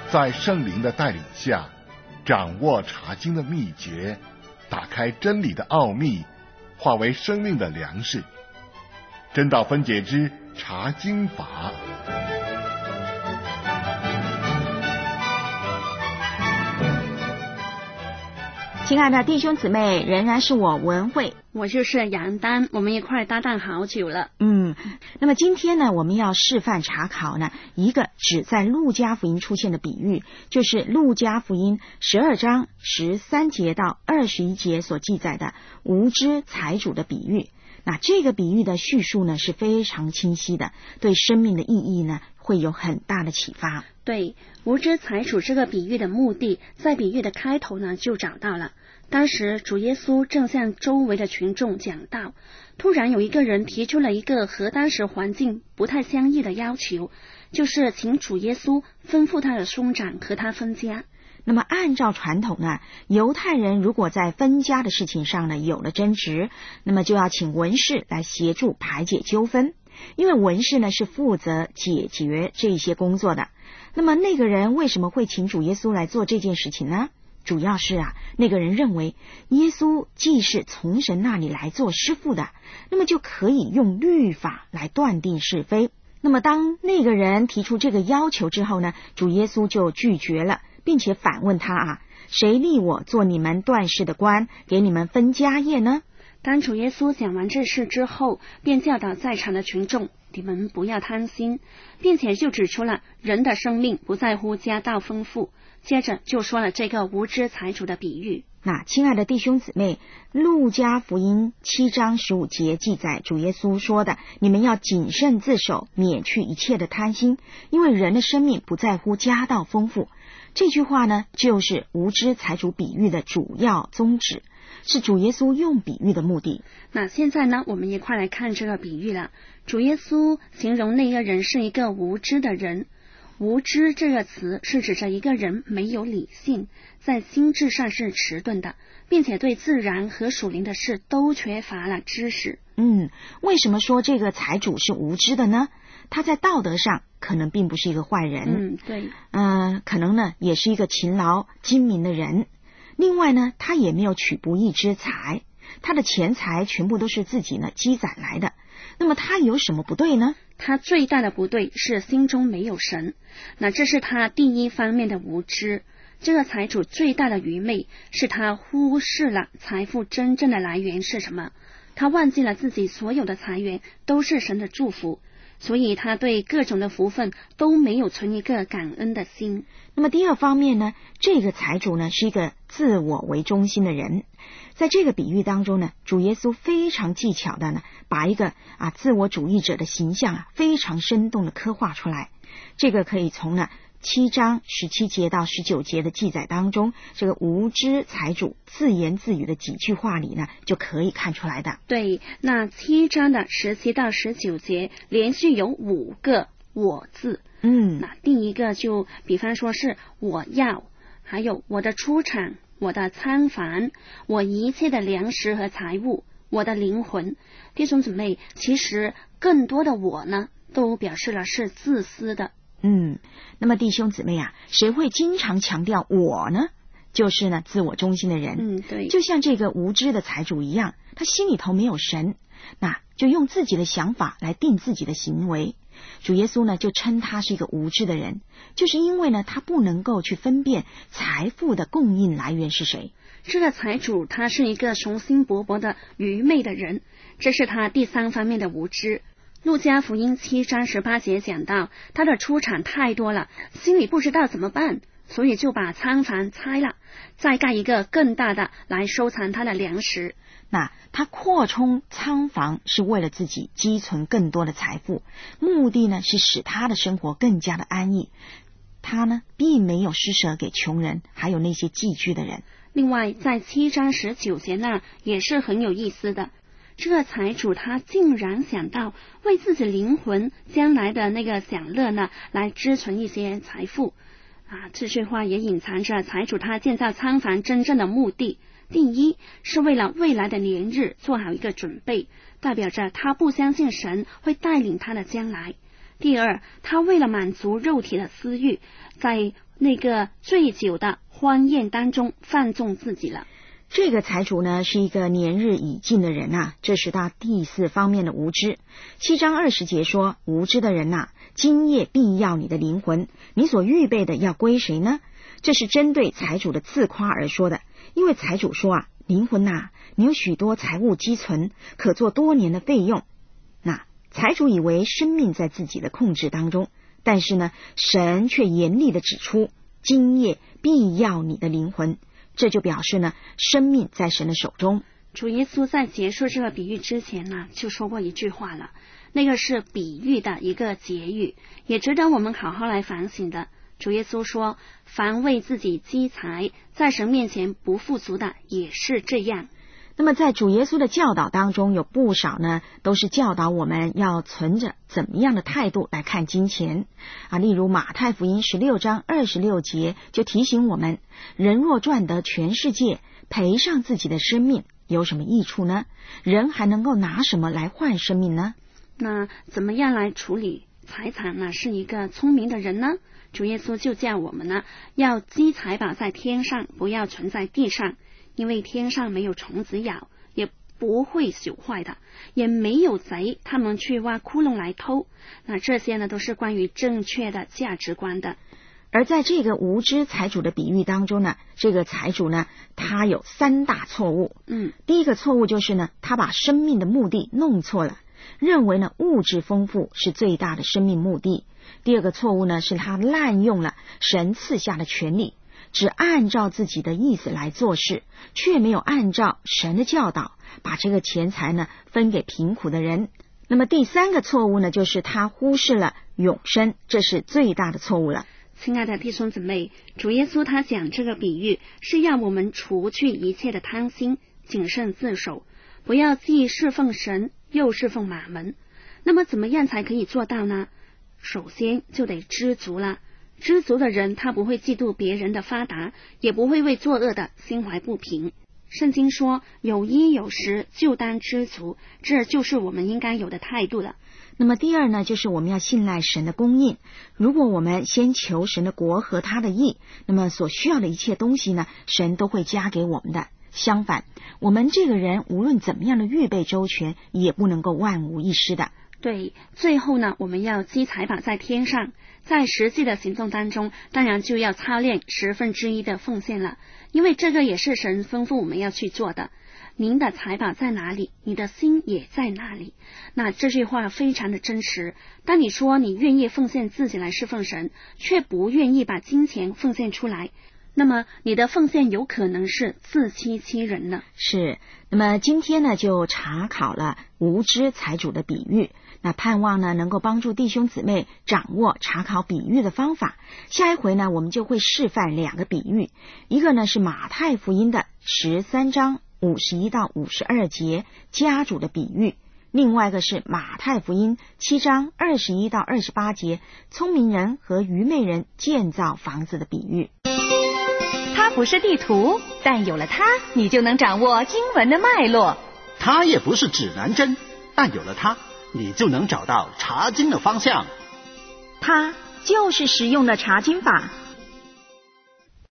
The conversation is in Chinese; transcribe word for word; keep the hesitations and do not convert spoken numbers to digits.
在圣灵的带领下，掌握查经的秘诀，打开真理的奥秘，化为生命的粮食。真道分解之查经法。 亲爱的弟兄姊妹，仍然是我文慧， 我就是杨丹，我们一块搭档好久了。 嗯，那么今天呢，我们要示范查考呢一个只在路加福音出现的比喻，就是路加福音十二章十三节到二十一节所记载的无知财主的比喻。那这个比喻的叙述呢是非常清晰的，对生命的意义呢会有很大的启发。 对，无知财主这个比喻的目的，在比喻的开头呢就找到了。当时主耶稣正向周围的群众讲道，突然有一个人提出了一个和当时环境不太相异的要求，就是请主耶稣吩咐他的兄长和他分家。 那么按照传统呢，犹太人如果在分家的事情上呢有了争执，那么就要请文士来协助排解纠纷，因为文士呢是负责解决这些工作的。那么那个人为什么会请主耶稣来做这件事情呢？主要是啊，那个人认为耶稣既是从神那里来做师傅的，那么就可以用律法来断定是非。那么当那个人提出这个要求之后呢，主耶稣就拒绝了，并且反问他啊，谁立我做你们断事的官，给你们分家业呢？ 当主耶稣讲完这事之后，便教导在场的群众，你们不要贪心，并且就指出了人的生命不在乎家道丰富。接着就说了这个无知财主的比喻。 那亲爱的弟兄姊妹，路加福音七章十五节记载主耶稣说的，你们要谨慎自守，免去一切的贪心，因为人的生命不在乎家道丰富。这句话呢，就是无知财主比喻的主要宗旨，是主耶稣用比喻的目的。 那现在呢，我们一块来看这个比喻了。主耶稣形容那个人是一个无知的人。无知这个词是指着一个人没有理性，在心智上是迟钝的，并且对自然和属灵的事都缺乏了知识。 嗯，为什么说这个财主是无知的呢？他在道德上可能并不是一个坏人， 嗯，对， 呃，可能呢也是一个勤劳精明的人。另外呢，他也没有取不义之财，他的钱财全部都是自己呢积攒来的。那么他有什么不对呢？ 他最大的不对是心中没有神，那这是他第一方面的无知。这个财主最大的愚昧是他忽视了财富真正的来源是什么，他忘记了自己所有的财源都是神的祝福，所以他对各种的福分都没有存一个感恩的心。 那么第二方面呢，这个财主呢是一个自我为中心的人。在这个比喻当中呢，主耶稣非常技巧的呢，把一个啊自我主义者的形象啊非常生动的刻画出来。这个可以从呢七章十七节到十九节的记载当中，这个无知财主自言自语的几句话里呢，就可以看出来的。 对，那七章的十七到十九节连续有五个我字。 嗯， 那第一个就比方说是我要，还有我的出产，我的仓房，我一切的粮食和财物，我的灵魂。弟兄姊妹，其实更多的我呢，都表示了是自私的。 嗯，那么弟兄姊妹啊，谁会经常强调我呢？就是呢自我中心的人。 嗯，对， 就像这个无知的财主一样，他心里头没有神，那就用自己的想法来定自己的行为。主耶稣呢就称他是一个无知的人，就是因为呢他不能够去分辨财富的供应来源是谁。 这个财主他是一个雄心勃勃的愚昧的人，这是他第三方面的无知。路加福音七章十八节讲到，他的出产太多了，心里不知道怎么办，所以就把仓房拆了，再盖一个更大的来收藏他的粮食。 那他扩充仓房是为了自己积存更多的财富，目的呢是使他的生活更加的安逸。他呢并没有施舍给穷人，还有那些寄居的人。 另外在七章十九节那也是很有意思的，这个财主他竟然想到为自己灵魂将来的那个享乐呢来支存一些财富啊，这句话也隐藏着财主他建造仓房真正的目的。第一是为了未来的年日做好一个准备，代表着他不相信神会带领他的将来。第二，他为了满足肉体的私欲，在那个醉酒的欢宴当中放纵自己了。 这个财主呢是一个年日已尽的人啊，这是他第四方面的无知。七章二十节说，无知的人呐、啊，今夜必要你的灵魂，你所预备的要归谁呢？这是针对财主的自夸而说的，因为财主说啊，灵魂呐、啊，你有许多财物积存，可做多年的费用。那财主以为生命在自己的控制当中，但是呢，神却严厉的指出，今夜必要你的灵魂。这就表示呢，生命在神的手中。 主耶稣在结束这个比喻之前呢，就说过一句话了，那个是比喻的一个结语，也值得我们好好来反省的。主耶稣说，凡为自己积财，在神面前不富足的也是这样。 那么在主耶稣的教导当中，有不少呢都是教导我们要存着怎么样的态度来看金钱啊。例如马太福音十六章二十六节就提醒我们，人若赚得全世界，赔上自己的生命，有什么益处呢？人还能够拿什么来换生命呢？ 那怎么样来处理财产呢？是一个聪明的人呢？主耶稣就叫我们呢，要积财宝在天上，不要存在地上，因为天上没有虫子咬，也不会朽坏的，也没有贼他们去挖窟窿来偷。那这些呢，都是关于正确的价值观的。 而在这个无知财主的比喻当中呢，这个财主呢，他有三大错误。 嗯， 第一个错误就是呢，他把生命的目的弄错了，认为呢物质丰富是最大的生命目的。第二个错误呢，是他滥用了神赐下的权利，只按照自己的意思来做事，却没有按照神的教导把这个钱财呢分给贫苦的人。那么第三个错误呢，就是他忽视了永生，这是最大的错误了。 亲爱的弟兄姊妹，主耶稣他讲这个比喻是要我们除去一切的贪心，谨慎自守，不要既侍奉神又侍奉马门。那么怎么样才可以做到呢？首先就得知足了。知足的人，他不会嫉妒别人的发达，也不会为作恶的心怀不平。圣经说，有衣有食就当知足，这就是我们应该有的态度了。 那么第二呢，就是我们要信赖神的供应。如果我们先求神的国和他的义，那么所需要的一切东西呢，神都会加给我们的。相反，我们这个人无论怎么样的预备周全，也不能够万无一失的。 对，最后呢，我们要积财宝在天上，在实际的行动当中，当然就要操练十分之一的奉献了，因为这个也是神吩咐我们要去做的。您的财宝在哪里，你的心也在哪里。那这句话非常的真实。当你说你愿意奉献自己来侍奉神，却不愿意把金钱奉献出来，那么你的奉献有可能是自欺欺人了。 是，那么今天呢就查考了无知财主的比喻，那盼望呢能够帮助弟兄姊妹掌握查考比喻的方法。下一回呢我们就会示范两个比喻，一个呢是马太福音的十三章五十一到五十二节家主的比喻，另外一个是马太福音七章二十一到二十八节聪明人和愚昧人建造房子的比喻。 它不是地图，但有了它，你就能掌握经文的脉络。 它也不是指南针，但有了它，你就能找到查经的方向。 它就是实用的查经法。